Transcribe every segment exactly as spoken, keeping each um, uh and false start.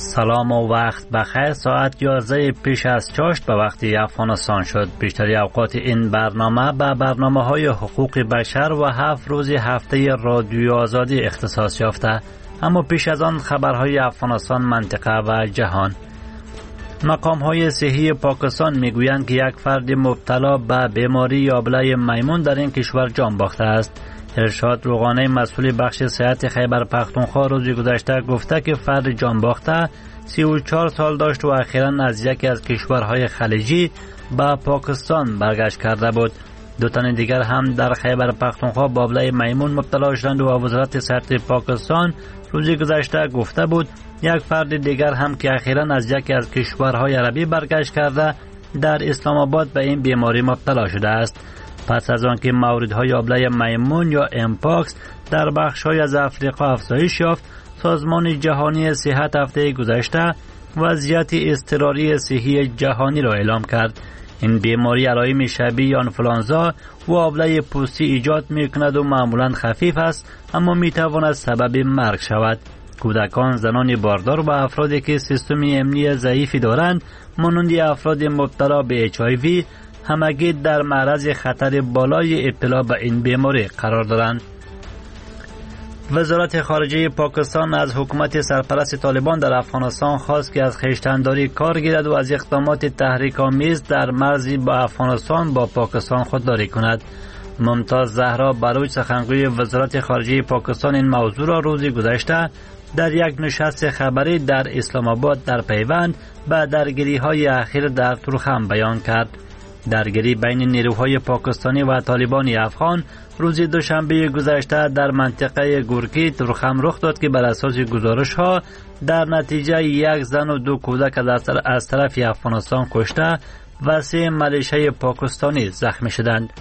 سلام و وقت بخیر. ساعت یازده پیش از چاشت به وقت افغانستان شد. بیشتری اوقات این برنامه به برنامه های حقوق بشر و هفت روز هفته رادیو آزادی اختصاص یافته. اما پیش از آن خبرهای افغانستان، منطقه و جهان. مقام های صحی پاکستان میگویند که یک فرد مبتلا به بیماری یابله میمون در این کشور جان باخته است. ارشاد روغانی، مسئول بخش صحت خیبر پختونخوا، روز گذشته گفته که فرد جان باخته سی و چهار سال داشت و اخیراً از یکی از کشورهای خلیجی به پاکستان برگشت کرده بود. دو تن دیگر هم در خیبر پختونخوا به یابله میمون مبتلا شدند و وزارت صحت پاکستان روز گذشته گفته بود یک فرد دیگر هم که اخیراً از یکی از کشورهای عربی برگشت کرده در اسلام آباد به این بیماری مبتلا شده است. پس از آنکه موردهای یابله میمون یا امپاکس در بخش‌های از افریقا افزایش یافت، سازمان جهانی صحت هفته گذشته وضعیت اضطراری صحی جهانی را اعلام کرد. این بیماری علائم شبیه آنفولانزا و یابله پوستی ایجاد می‌کند و معمولاً خفیف است، اما می‌تواند سبب مرگ شود. کودکان، زنان باردار و افرادی که سیستم امنی ضعیفی دارند، مانند افراد مبتلا به اچ آی وی، همگی در معرض خطر بالای ابتلا به این بیماری قرار دارند. وزارت خارجه پاکستان از حکومت سرپرست طالبان در افغانستان خواست که از خویشتنداری کار گیرد و از اقدامات تحریک‌آمیز در مرز با افغانستان با پاکستان خودداری کند. ممتاز زهرا بلوچ، سخنگوی وزارت خارجه پاکستان، این موضوع را روز گذشته در یک نشست خبری در اسلام آباد در پیوند به درگیری‌های اخیر در تورخم بیان کرد. درگیری بین نیروهای پاکستانی و طالبان افغان روز دوشنبه گذشته در منطقه گورکی تورخم رخ داد که بر اساس گزارش‌ها در نتیجه یک زن و دو کودک از طرف افغانستان کشته و سه ملیشه پاکستانی زخمی شدند.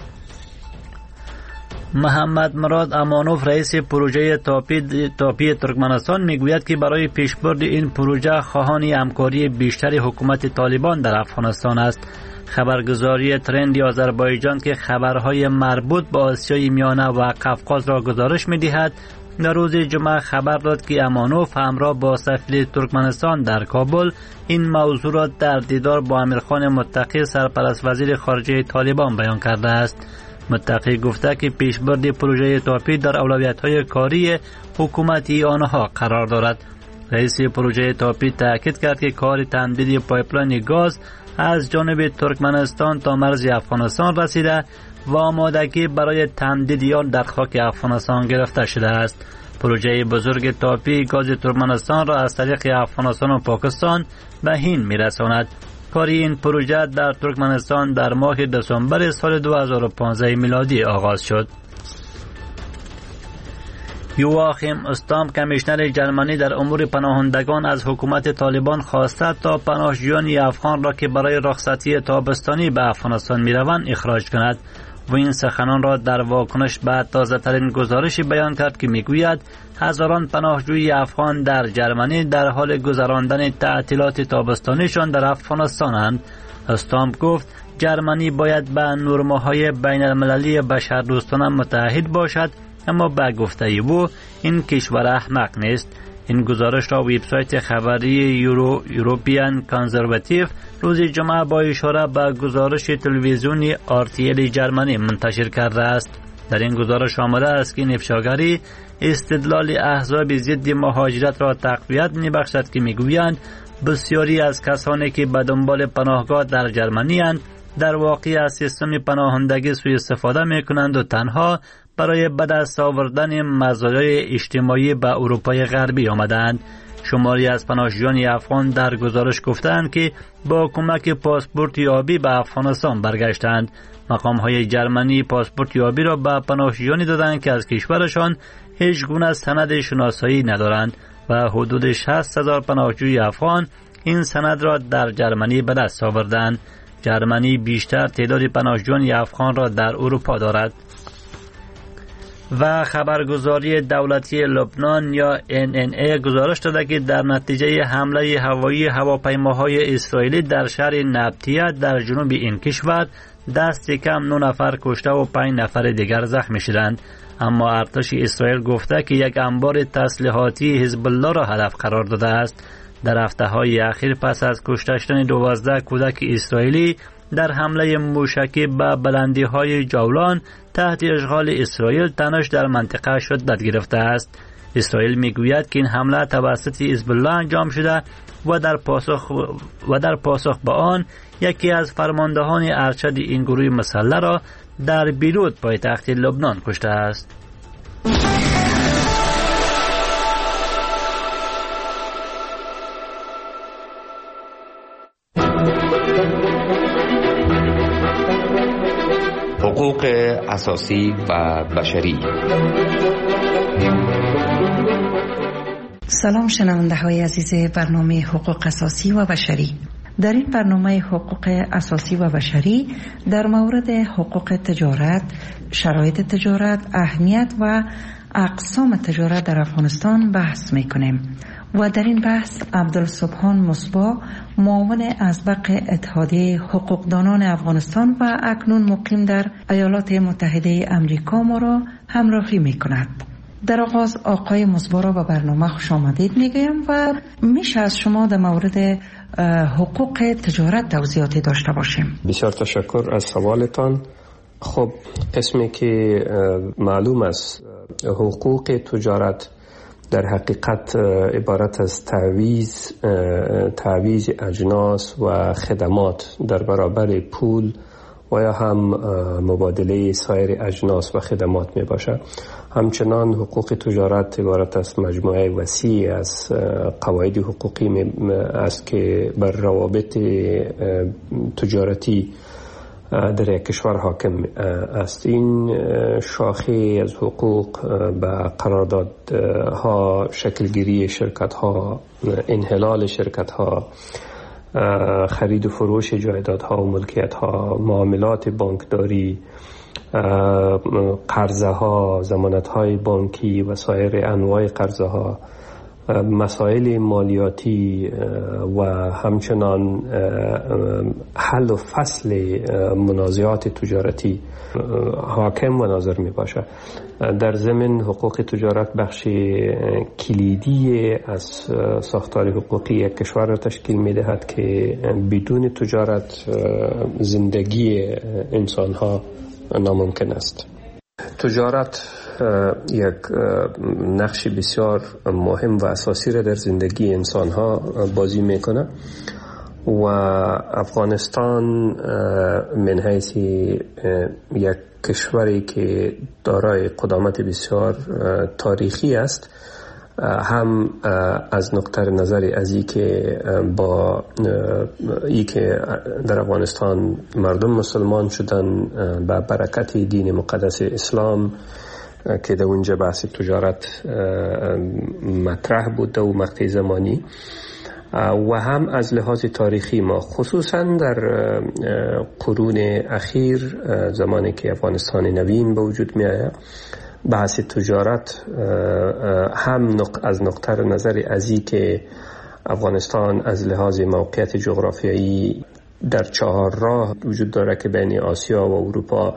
محمد مراد امانوف، رئیس پروژه تاپی, تاپی ترکمنستان، میگوید که برای پیشبرد این پروژه خواهان همکاری بیشتر حکومت طالبان در افغانستان است. خبرگزاری ترند آذربایجان که خبرهای مربوط به آسیای میانه و قفقاز را گزارش می‌دهد، در روز جمعه خبر داد که امانوف همراه با سفیر ترکمنستان در کابل این موضوع را در دیدار با امیرخان متقی، سرپرست وزیر خارجه طالبان، بیان کرده است. متقی گفته که پیشبرد پروژه تاپی در اولویت‌های کاری حکومتی آنها قرار دارد. رئیس پروژه تاپی تاکید کرد که کار تمدید پایپلاین گاز از جانب ترکمنستان تا مرز افغانستان رسیده و آمادگی برای تمدید آن در خاک افغانستان گرفته شده است. پروژه بزرگ تاپی گاز ترکمنستان را از طریق افغانستان و پاکستان به هند می‌رساند. کاری این پروژه در ترکمنستان در ماه دسامبر سال دو هزار و پانزده میلادی آغاز شد. یواخیم استام، کمیشنر جرمنی در امور پناهندگان، از حکومت طالبان خواسته تا پناهجویان افغان را که برای رخصتی تابستانی به افغانستان میروند اخراج کند. و این سخنان را در واکنش به تازه‌ترین گزارشی بیان کرد که میگوید هزاران پناهجوی افغان در جرمنی در حال گذراندن تعطیلات تابستانیشان در افغانستانند. استام گفت جرمنی باید به نرم‌های بین‌المللی بشردوستانه متعهد باشد، اما به گفته او این کشور احمق نیست. این گزارش را وبسایت خبری یورو یوروپیان کانزرواتیو روز جمعه با اشاره به گزارش تلویزیونی آر تی ال جرمنی منتشر کرده است. در این گزارش آمده است که این افشاگری استدلال احزاب ضد مهاجرت را تقویت می‌بخشد که می‌گویند بسیاری از کسانی که به دنبال پناهگاه در جرمنی اند در واقع از سیستم پناهندگی سوء استفاده می‌کنند و تنها برای به دست آوردن مزایای اجتماعی به اروپای غربی آمدند. شماری از پناهجویان افغان در گزارش گفتند که با کمک پاسپورت یابی به افغانستان برگشتند. مقام‌های جرمنی پاسپورت یابی را به پناهجویانی دادند که از کشورشان هیچ گونه سند شناسایی ندارند و حدود شصت هزار پناهجوی افغان این سند را در جرمنی به دست آوردند. جرمنی بیشتر تعداد پناهجویان افغان را در اروپا دارد. و خبرگزاری دولتی لبنان یا ان ان ای گزارش داده که در نتیجه حمله هوایی هواپیماهای اسرائیلی در شهر نبطیه در جنوب این کشور دست کم نه نفر کشته و پنج نفر دیگر زخمی شدند. اما ارتش اسرائیل گفته که یک انبار تسلیحاتی حزب الله را هدف قرار داده است. در هفته‌های اخیر پس از کشته شدن دوازده کودک اسرائیلی در حمله موشکی به بلندی‌های جولان تحت اشغال اسرائیل، تنش در منطقه شدت گرفته است. اسرائیل میگوید که این حمله توسط حزب الله انجام شده و در پاسخ و در پاسخ به آن یکی از فرماندهان ارشد این گروه مسلح را در بیروت پایتخت لبنان کشته است. حقوق اساسی و بشری. سلام شنونده های عزیز برنامه حقوق اساسی و بشری. در این برنامه حقوق اساسی و بشری در مورد حقوق تجارت، شرایط تجارت، اهمیت و اقسام تجارت در افغانستان بحث میکنیم و در این بحث عبدالسبحان مصباح، معاون اسبق اتحادیه حقوقدانان افغانستان و اکنون مقیم در ایالات متحده امریکا ما را همراهی میکند. در آغاز آقای مصباح را به برنامه خوش آمدید میگویم و میشه از شما در مورد حقوق تجارت توضیحاتی داشته باشیم. بسیار تشکر از سوالتان. خب قسمی که معلوم است، حقوق تجارت در حقیقت عبارت از تعویض تعویض اجناس و خدمات در برابر پول و یا هم مبادله سایر اجناس و خدمات می باشد. همچنان حقوق تجارت عبارت از مجموعه وسیع از قواعد حقوقی است که بر روابط تجارتی در یک کشور حاکم است. این شاخه از حقوق به قراردادها، شکلگیری شرکت ها، انحلال شرکت ها، خرید و فروش جایدادها و ملکیت ها، معاملات بانکداری، قرضه ها، ضمانت های بانکی و سایر انواع قرضه ها، مسائل مالیاتی و همچنان حل و فصل منازعات تجارتی حاکم و ناظر می باشد. در ضمن حقوق تجارت بخش کلیدی از ساختار حقوقی یک کشور را تشکیل می دهد که بدون تجارت زندگی انسان ها ناممکن است. تجارت یک نقش بسیار مهم و اساسی را در زندگی انسان ها بازی میکنه و افغانستان من حیث یک کشوری که دارای قدامت بسیار تاریخی است، هم از نقطه نظر از ای که با ای که در افغانستان مردم مسلمان شدن با برکت دین مقدس اسلام که در اونجا بحث تجارت مطرح بود و مقطع زمانی، و هم از لحاظ تاریخی ما خصوصا در قرون اخیر زمانی که افغانستان نوین به وجود می آید، بحث تجارت هم از نقطه نظر ازی که افغانستان از لحاظ موقعیت جغرافیایی در چهار راه وجود داره که بین آسیا و اروپا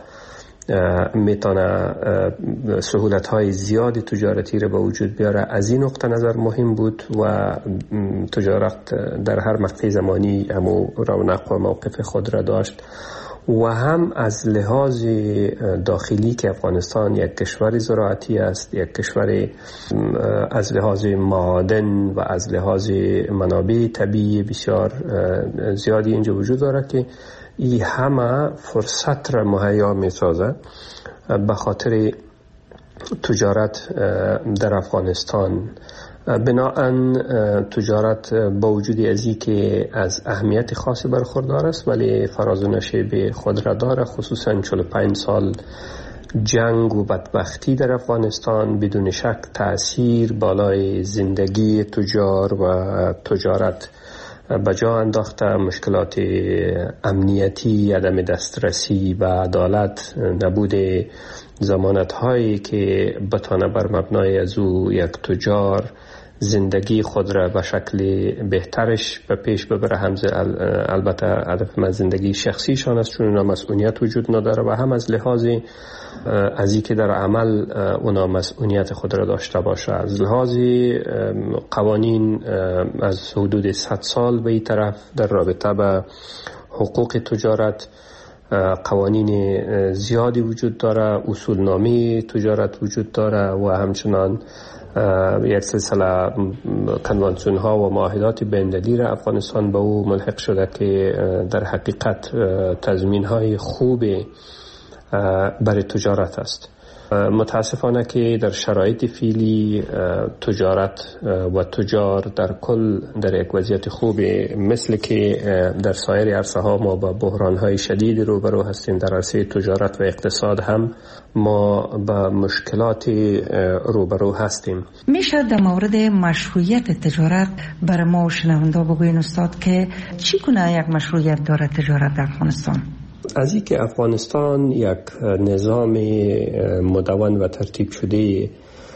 میتونه سهولت های زیادی تجارتی رو به وجود بیاره. از این نقطه نظر مهم بود و تجارت در هر مقطع زمانی همو رونق و موقف خود را داشت، و هم از لحاظ داخلی که افغانستان یک کشور زراعتی است، یک کشور از لحاظ معادن و از لحاظ منابع طبیعی بسیار زیادی اینجا وجود داره که این همه فرصت را مهیا می سازه به خاطر تجارت در افغانستان. بناهن تجارت با وجود ازی که از اهمیت خاصی برخوردار است ولی فراز و نشیب خود را داره، خصوصا چهل و پنج سال جنگ و بدبختی در افغانستان بدون شک تأثیر بالای زندگی تجار و تجارت بجا انداخته. مشکلات امنیتی، عدم دسترسی و عدالت، نبود ضمانت هایی که بتانه بر مبنای از او یک تجار زندگی خود را به شکل بهترش به پیش ببره. هم البته هدف من زندگی شخصیشان است چون مسئولیت وجود نداره، و هم از لحاظ از اینکه در عمل اونا مسئولیت خود را داشته باشه. از لحاظ قوانین از حدود صد سال به این طرف در رابطه به حقوق تجارت قوانین زیادی وجود داره، اصولنامه تجارت وجود داره و همچنان یک سلسله کنوانسیون ها و معاهدات بین‌المللی را افغانستان به او ملحق شده که در حقیقت تضمین های خوب برای تجارت است. متاسفانه که در شرایط فعلی تجارت و تجار در کل در یک وضعیت خوبی، مثل که در سایر عرصه ها ما با بحران های شدید روبرو هستیم. در عرصه تجارت و اقتصاد هم ما با مشکلات روبرو هستیم. میشه در مورد مشروعیت تجارت برای ما شنونده بگوین استاد که چی کنه یک مشروعیت داره تجارت در افغانستان؟ از این که افغانستان یک نظام مدون و ترتیب شده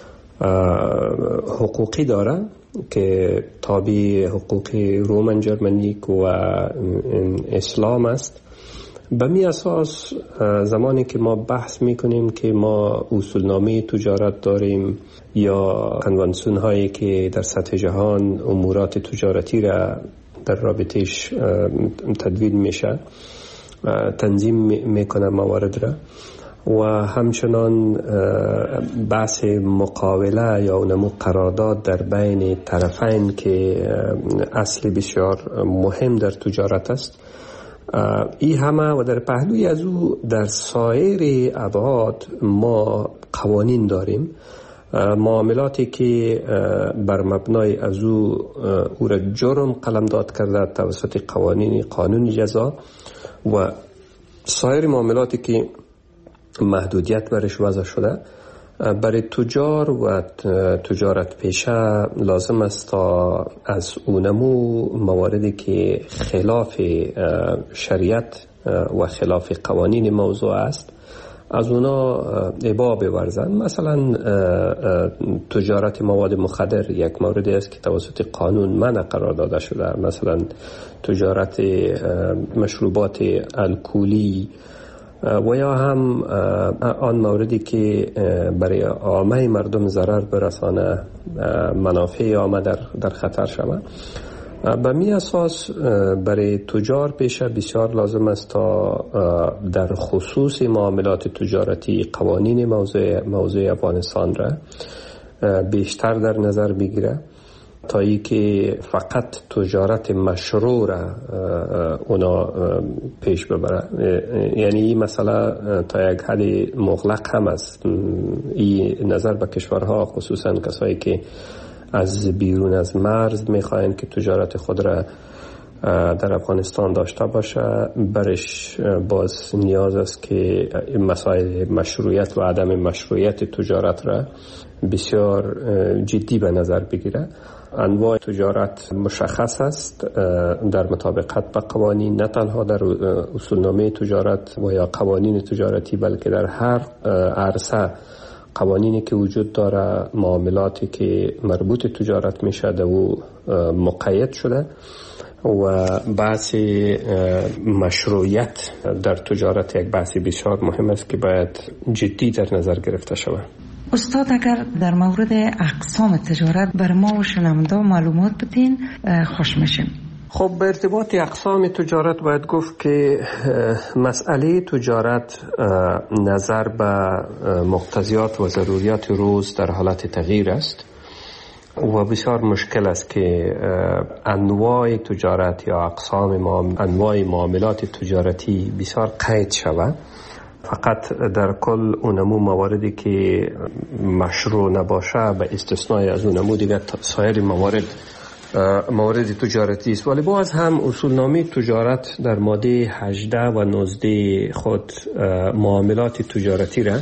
حقوقی داره که تابع حقوق رومن جرمنیک و اسلام است، به می اساس زمانی که ما بحث میکنیم که ما اصولنامه تجارت داریم یا کنوانسیون هایی که در سطح جهان امورات تجارتی را در رابطهش تدوین میشه، تنظیم میکنه موارد را، و همچنان بحث مقاوله یا اونمو قرارداد در بین طرفین که اصل بسیار مهم در تجارت است. این همه و در پهلوی از او در سایر ابعاد ما قوانین داریم، معاملاتی که بر مبنای از او او را جرم قلمداد کرده توسط قوانین قانون جزا، و سایر معاملاتی که محدودیت برش وضع شده. برای تجار و تجارت پیشه لازم است تا از اونمو مواردی که خلاف شریعت و خلاف قوانین موضوع است از اونا ابا بورزن. مثلا تجارت مواد مخدر یک موردی است که توسط قانون منع قرار داده شده. مثلا تجارت مشروبات الکلی و یا هم آن موردی که برای عامه مردم ضرر برسانه، منافع عامه در در خطر شود. به می اساس برای تجار پیشه بسیار لازم است تا در خصوص معاملات تجارتی قوانین موضوع موضوع افغانستان را بیشتر در نظر بگیره تا ای که فقط تجارت مشروع را اونا پیش ببره. یعنی این مسئله تا یک حد مغلق هم است. این نظر به کشورها، خصوصا کسایی که از بیرون از مرز میخواین که تجارت خود را در افغانستان داشته باشه، برش باز نیاز است که مسائل مشروعیت و عدم مشروعیت تجارت را بسیار جدی به نظر بگیره. انواع تجارت مشخص است در مطابقت با قوانین، نه تنها در اصولنامه تجارت و یا قوانین تجارتی، بلکه در هر عرصه قوانینی که وجود داره، معاملاتی که مربوط تجارت میشه در او مقید شده، و بحث مشروعیت در تجارت یک بحث بسیار مهم است که باید جدی در نظر گرفته شود. استاد اگر در مورد اقسام تجارت بر ما و شنونده معلومات بدین خوش میشیم. خب به ارتباط اقسام تجارت باید گفت که مسئله تجارت نظر به مقتضیات و ضروریات روز در حالت تغییر است و بسیار مشکل است که انواع تجارت یا اقسام انواع معاملات تجارتی بسیار قید شود. فقط در کل اونمو مواردی که مشروع نباشه به استثنای از اونمو دیگر سایر موارد موارد تجارتی است. ولی باز هم اصولنامه تجارت در ماده هجده و نوزده خود معاملات تجارتی را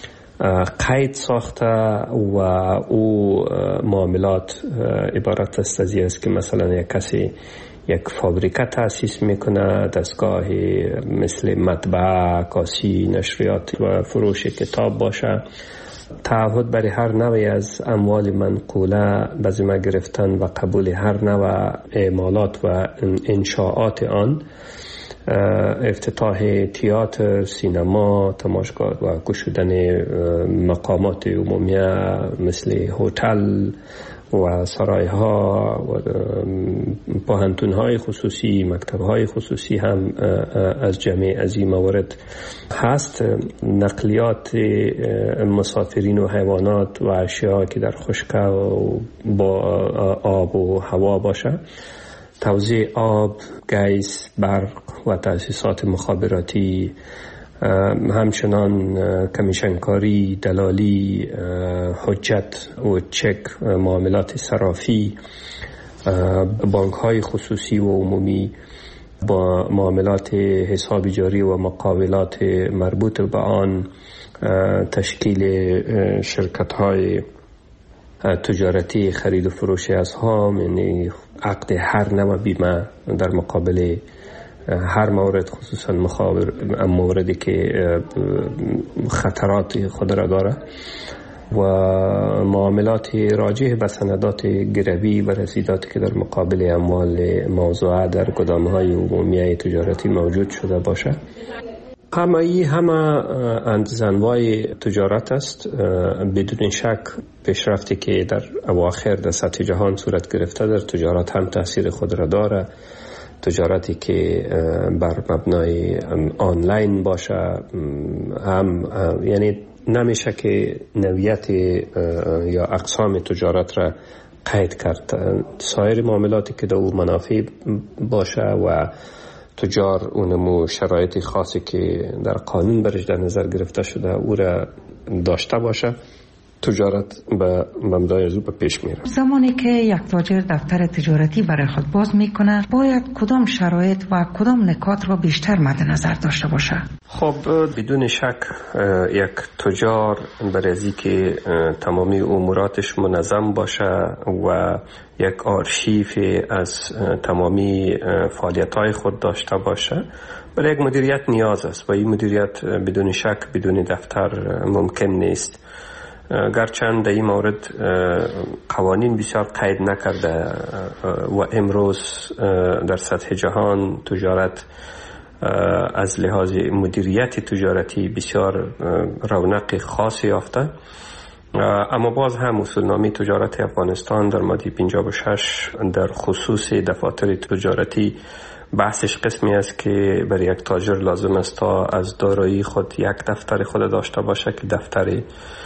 قید ساخته و او معاملات عبارت است از این است که مثلا یک کسی یک فابریکه تأسیس میکنه، دستگاه مثل مطبعه، کاسی، نشریات و فروش کتاب باشه، تعهد برای هر نوعی از اموال منقوله به ذمه گرفتن و قبول هر نوع اعمالات و انشاءات آن افتتاح تئاتر، سینما، تماشاگاه و گشودن مقامات عمومیه مثل هتل و سرایها و پوهنتون‌های خصوصی، مکتب‌های خصوصی هم از جمع از این موارد هست. نقلیات مسافرین و حیوانات و اشیاء که در خشک و با آب و هوا باشه، توزیع آب، گیس، برق و تأسیسات مخابراتی، همچنان کمیشنکاری، دلالی، حجت و چک، معاملات صرافی، بانک های خصوصی و عمومی با معاملات حساب جاری و مقاولات مربوط به آن، تشکیل شرکت های تجارتی خرید و فروش اسهام، یعنی عقد هر نوع بیمه در مقابل هر مورد، خصوصا مخابر موردی که خطرات خود را داره، و معاملات راجع به سندات گروی و رسیداتی که در مقابل اموال موضوعه در گدام‌های عمومی تجارتی موجود شده باشه. همه ای همه اندزنوای تجارت است. بدون شک پیشرفتی که در اواخر در سطح جهان صورت گرفته در تجارت هم تاثیر خود را داره. تجارتی که بر مبنای آنلاین باشه هم، یعنی نمیشه که نوعیت یا اقسام تجارت را قید کرد. سایر معاملاتی که در او منافع باشه و تجار اونمو شرایط خاصی که در قانون برش در نظر گرفته شده او را داشته باشه، تجارت به مبنای از او به پیش میره. زمانی که یک تاجر دفتر تجارتی برای خود باز میکنه، باید کدام شرایط و کدام نکات را بیشتر مد نظر داشته باشه؟ خب بدون شک یک تجار برای که تمامی اموراتش منظم باشه و یک آرشیف از تمامی فعالیت‌های خود داشته باشه، برای یک مدیریت نیاز است و این مدیریت بدون شک بدون دفتر ممکن نیست. گرچند در این مورد قوانین بسیار قید نکرده و امروز در سطح جهان تجارت از لحاظ مدیریت تجارتی بسیار رونق خاصی یافته، اما باز هم اصولنامه تجارت افغانستان در ماده پنجاه و شش در خصوص دفاتر تجارتی بحثش قسمی است که برای یک تاجر لازم است تا از دارایی خود یک دفتر خود داشته باشه که دفتر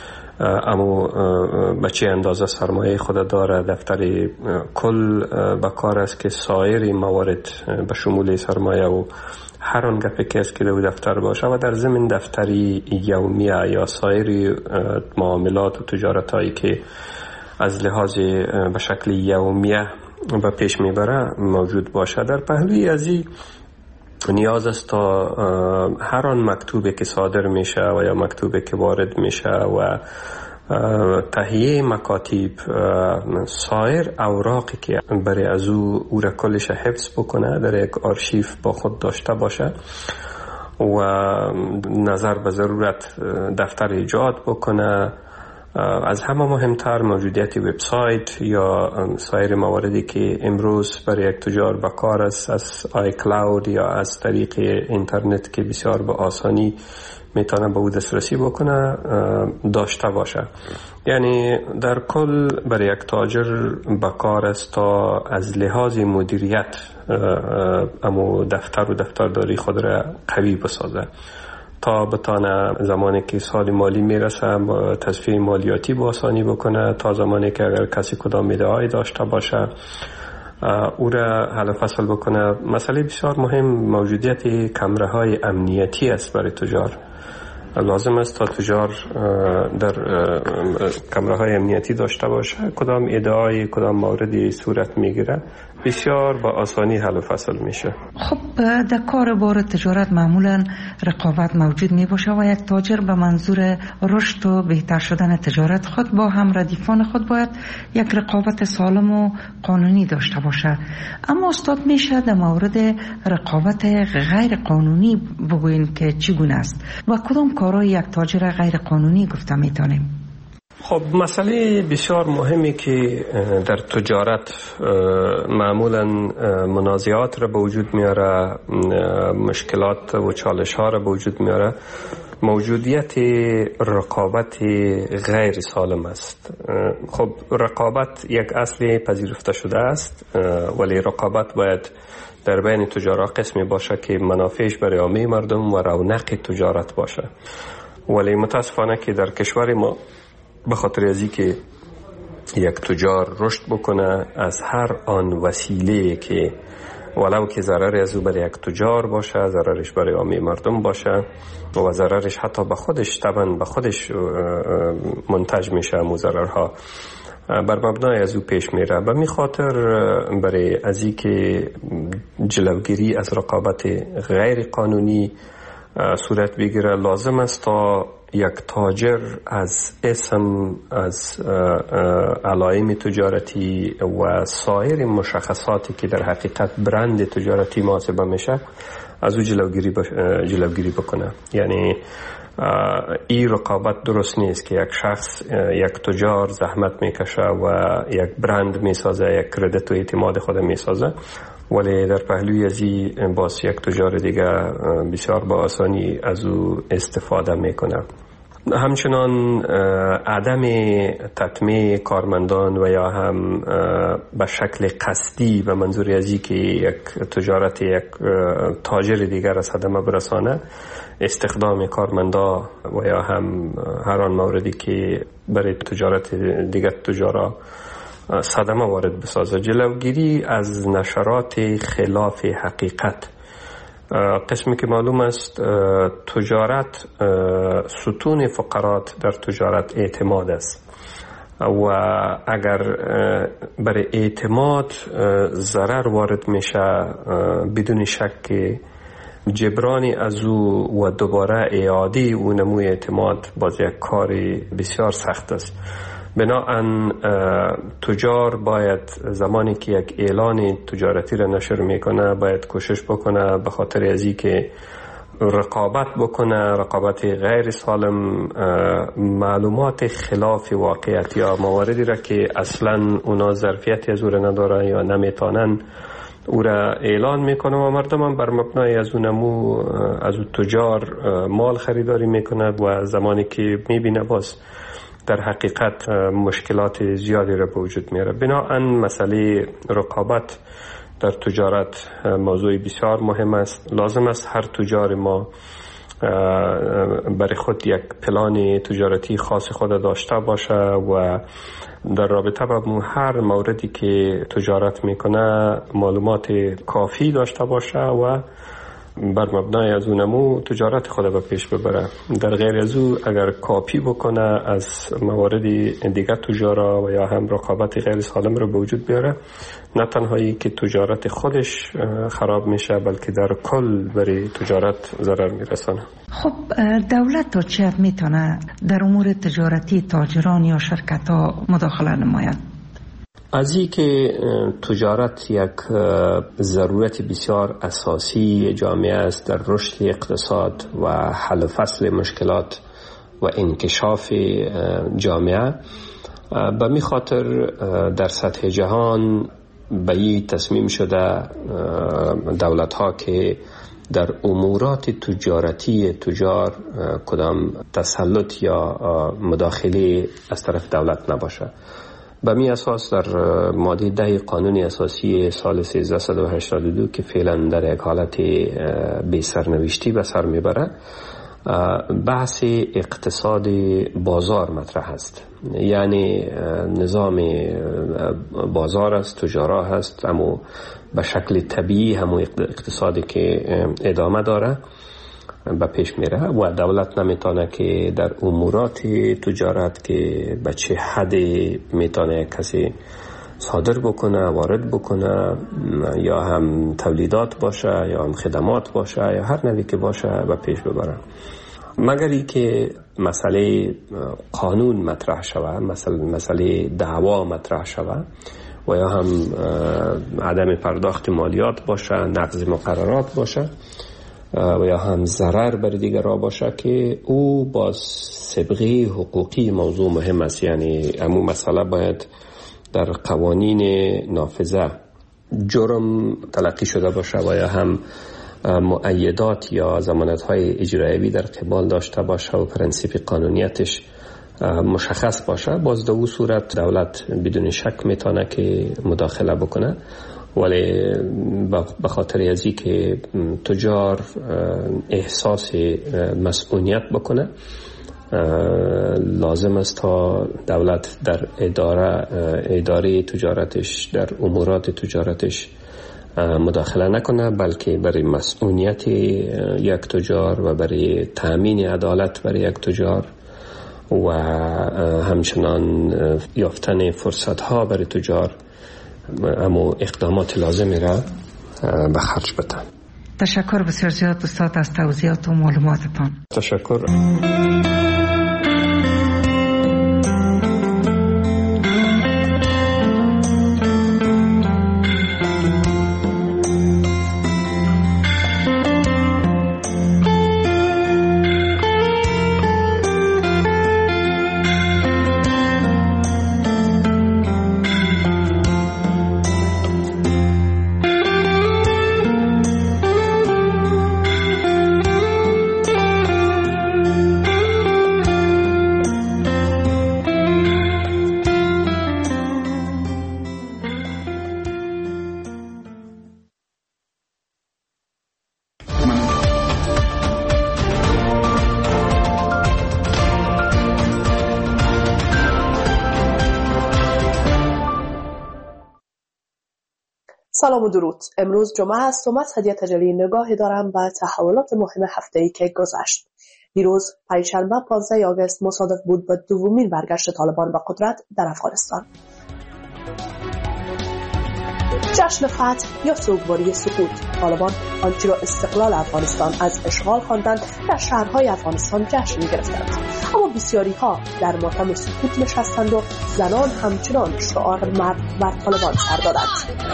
اما بچه اندازه سرمایه خود داره، دفتر کل بکار است که سایر موارد به شمول سرمایه و هر آن گپی که است که در دفتر باشه و در ضمن دفتری یومیه یا سایر معاملات و تجارت هایی که از لحاظ به شکل یومیه به پیش میبره موجود باشه. در پهلوی از این نیاز است تا هر آن مکتوبی که صادر میشه و یا مکتوبی که وارد میشه و تهیه مکاتب سایر اوراقی که برای از او او را کلش حفظ بکنه در یک آرشیف با خود داشته باشه و نظر به ضرورت دفتر ایجاد بکنه. از همه مهمتر موجودیت وبسایت یا سایر مواردی که امروز برای یک تجار به کار است، از آی کلاود یا از طریق اینترنت که بسیار به آسانی میتونه به او دسترسی بکنه داشته باشه. یعنی در کل برای یک تاجر به کار است تا از لحاظ مدیریت اما دفتر و دفترداری خود را قوی بسازه تا بتانه زمانی که سال مالی میرسه با تصفیه مالیاتی با آسانی بکنه، تا زمانی که اگر کسی کدام میده‌ای داشته باشه او را حل فصل بکنه. مسئله بسیار مهم موجودیت کمره های امنیتی است برای تجار. لازم است تا تجار در کمره های امنیتی داشته باشه. کدام ادعای کدام موردی صورت میگیره بسیار با آسانی حل و فصل میشه. خب در کار بار تجارت معمولا رقابت موجود می باشه و یک تاجر به منظور رشد و بهتر شدن تجارت خود با هم ردیفان خود باید یک رقابت سالم و قانونی داشته باشه. اما استاد میشه در مورد رقابت غیر قانونی بگوین که چگونه است و کدام کارهای یک تاجر غیر قانونی گفته میتونیم؟ خب مسئله بسیار مهمی که در تجارت معمولا منازعات را به وجود میاره، مشکلات و چالش ها را به وجود میاره، موجودیت رقابت غیر سالم است. خب رقابت یک اصل پذیرفته شده است، ولی رقابت باید در بین تجارا قسمی باشه که منافعش برای عامه مردم و رونق تجارت باشه. ولی متاسفانه که در کشور ما به خاطر ازی که یک تجار رشد بکنه از هر آن وسیله که ولو که ضرر از او برای یک تجار باشه، ضررش برای عامه مردم باشه و ضررش حتی به خودش طبعا به خودش منتج میشه، مو ضررها بر مبنای از او پیش میره. به می خاطر برای ازی که جلوگیری از رقابت غیر قانونی صورت بگیره، لازم است تا یک تاجر از اسم، از علائم تجارتی و سایر مشخصاتی که در حقیقت برند تجارتی محاسبه میشه از او جلوگیری جلوگیری بکنه. یعنی این رقابت درست نیست که یک شخص، یک تجار زحمت میکشه و یک برند میسازه، یک کردیت و اعتماد خود میسازه، ولی در پهلوی ازی باز یک تجار دیگه بسیار با آسانی از او استفاده میکنه. همچنان عدم تطمیع کارمندان و یا هم به شکل قصدی و منظور ازی که یک تجارت یک تاجر دیگر از صدمه برسانه، استخدام کارمندا و یا هم هر آن موردی که برای تجارت دیگر تجارا صدمه وارد بسازه. جلوگیری از نشرات خلاف حقیقت. قسمی که معلوم است تجارت، ستون فقرات در تجارت اعتماد است و اگر برای اعتماد ضرر وارد میشه، بدون شک جبرانی از او و دوباره اعاده او نموی اعتماد باز یک کار بسیار سخت است. بناهن تجار باید زمانی که یک اعلان تجارتی را نشر میکنه باید کوشش بکنه به خاطر ازی که رقابت بکنه، رقابت غیر سالم، معلومات خلاف واقعیت یا مواردی را که اصلا اونا ظرفیتی از او را ندارن یا نمیتونن او را اعلان میکنه و مردم هم بر مبنای از اونمو از اون تجار مال خریداری میکنه و زمانی که میبینه باز در حقیقت مشکلات زیادی را به وجود میاره. بناهن مسئله رقابت در تجارت موضوع بسیار مهم است. لازم است هر تجار ما برای خود یک پلان تجارتی خاص خود داشته باشه و در رابطه با هر موردی که تجارت میکنه معلومات کافی داشته باشه و بر مبنای از اونمو تجارت خود به پیش ببره. در غیر از او اگر کاپی بکنه از موارد دیگر تجارا و یا هم رقابت غیر سالم رو به وجود بیاره، نه تنهایی که تجارت خودش خراب میشه بلکه در کل برای تجارت ضرر میرسانه. خب دولت تا چه حد میتونه در امور تجارتی تاجران یا شرکت ها مداخله نماید؟ از این که تجارت یک ضرورت بسیار اساسی جامعه است در رشد اقتصاد و حل و فصل مشکلات و انکشاف جامعه، به می خاطر در سطح جهان به این تصمیم شده دولت ها که در امورات تجارتی تجار کدام تسلط یا مداخله از طرف دولت نباشه. به می اساس در ماده ده قانون اساسی سال سیزده و هشتاد و دو که فعلا در یک حالت بی سرنوشتی به سر میبره، بحث اقتصاد بازار مطرح است. یعنی نظام بازار است، تجارا هست، اما به شکل طبیعی همون اقتصادی که ادامه داره به پیش میره و دولت نمیتونه که در امورات تجارت که به چه حد میتونه کسی صادر بکنه، وارد بکنه، یا هم تولیدات باشه یا هم خدمات باشه یا هر نوعی که باشه به پیش ببره، مگر ای که مسئله قانون مطرح شوه، مسئله مسئله دعوا مطرح شوه و یا هم عدم پرداخت مالیات باشه، نقض مقررات باشه، و یا هم ضرر بر دیگران باشه که او با سابقه حقوقی موضوع مهم است. یعنی امو مسئله باید در قوانین نافذه جرم تلقی شده باشه و یا هم مؤیدات یا ضمانت‌های اجرایی در قبال داشته باشه و پرنسیپ قانونیتش مشخص باشه. باز در اون صورت دولت بدون شک میتونه که مداخله بکنه، ولی به خاطر ازی که تجار احساس مسئولیت بکنه لازم است تا دولت در اداره اداره تجارتش در امورات تجارتش مداخله نکنه، بلکه برای مسئولیت یک تجار و برای تأمین عدالت برای یک تجار و همچنان یافتن فرصت ها برای تجار اما اقدامات لازمی را به خرج بدن. تشکر بسیار زیاد استاد از توضیحات و معلوماتتان. تشکر. سلام و درود. امروز جمعه است و من هدیه تجلی نگاهی دارم به تحولات مهم هفته‌ای که گذشت. دیروز پنجشنبه پانزده آگوست مصادف بود با دومین برگشت طالبان به قدرت در افغانستان. جشن فتح یا سوگواری سقوط. طالبان آنچه را استقلال افغانستان از اشغال خواندند در شهرهای افغانستان جشن گرفتند، اما بسیاری ها در ماتم سقوط نشستند و زنان همچنان شعار مرد بر طالبان سر دادند.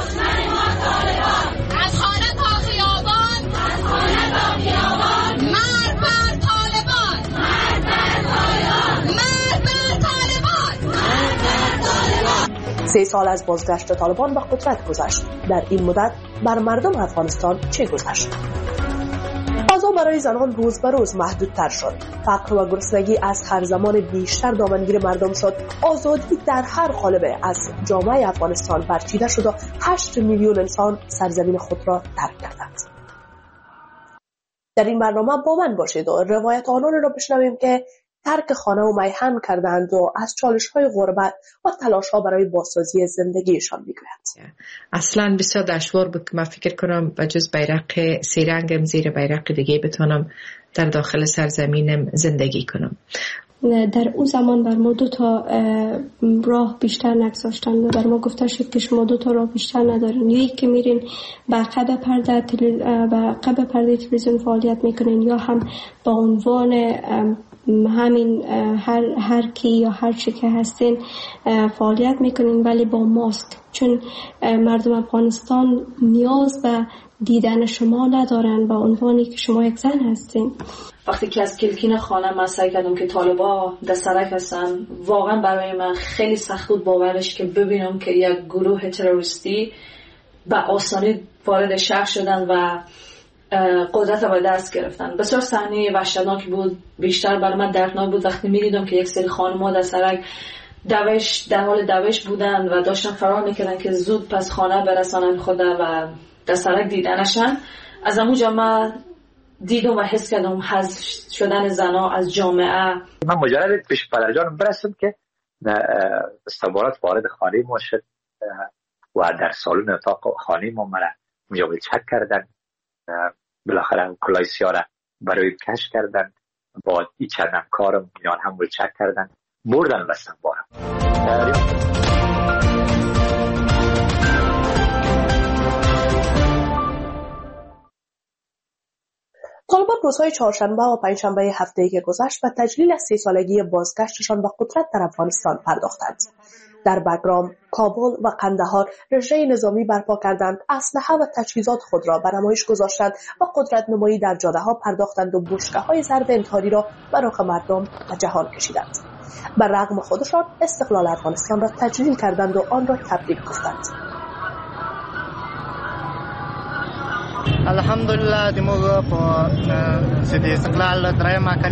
از خانه تا خیابان، از خانه تا خیابان، مرد بر طالبان، مرد بر طالبان، مرد بر طالبان، مرد بر طالبان. سه سال از بازگشت طالبان به قدرت گذشت. در این مدت بر مردم افغانستان چه گذشت؟ غذا برای زنان روز به روز محدودتر شد. فقر و گرسنگی از هر زمان بیشتر دامنگیر مردم شد. آزادی در هر قالب از جامعه افغانستان برچیده شد و هشت میلیون انسان سرزمین خود را ترک کردند. در این برنامه با من باشید و روایت آنان را بشنویم که ترک خانه و میهن کردند و از چالش‌های غربت و تلاش‌ها برای بازسازی زندگیشان میگویند. اصلا بسیار دشوار بود که من فکر کنم به جز بیرق سه رنگم زیر بیرق دیگه بتونم در داخل سرزمینم زندگی کنم. در اون زمان بر ما دو تا راه بیشتر نگذاشتن و بر ما گفته شد که شما دو تا راه بیشتر ندارین، یا یک که میرین به عقب پرده تل... به عقب پرده تلویزیون فعالیت میکنین، یا هم با عنوان همین هر هر کی یا هر چی که هستین فعالیت میکنین ولی با ماسک، چون مردم افغانستان نیاز به دیدن شما ندارن با عنوانی که شما یک زن هستین. وقتی که از کلکین خانه من سعی کردم که طالبا دسترک هستن، واقعا برای من خیلی سخت بود باورش که ببینم که یک گروه تروریستی به آسانی وارد شهر شدن و قدرت را به دست گرفتن. بسیار صحنه وحشتناک بود. بیشتر برای من دردناک بود وقتی می‌دیدم که یک سری خانم‌ها در سرک دوش در حال دوش بودن و داشتن فرار می‌کردن که زود پس خانه برسانن خود و در سرک دیدنشن. از اونجا من دیدم و حس کردم حذف شدن زنا از جامعه. من مجرد پیش پدرجانم برسم که استخبارات وارد خانه ما شد و در سالن اتاق خانه ما مرا اونجا چک کردن. بالاخره کلاه سیاره برای کش کردن، با این چند همکارم میان هم چک کردن، بردن بستن بارم. طالبان روزهای چهارشنبه و پنجشنبه هفته‌ای که گذشت به تجلیل از سی سالگی بازگشتشان به قدرت در افغانستان پرداختند. در بگرام، کابل و قندهار رژه نظامی برپا کردند، اسلحه و تجهیزات خود را به نمایش گذاشتند و قدرت نمایی در جاده‌ها پرداختند و بشکه‌های زرد انتحاری را به رخ مردم و جهان کشیدند. بر رغم خودشان استقلال افغانستان را تجلیل کردند و آن را تبریک گفتند. الحمدلله د موږ په استقلال درېمه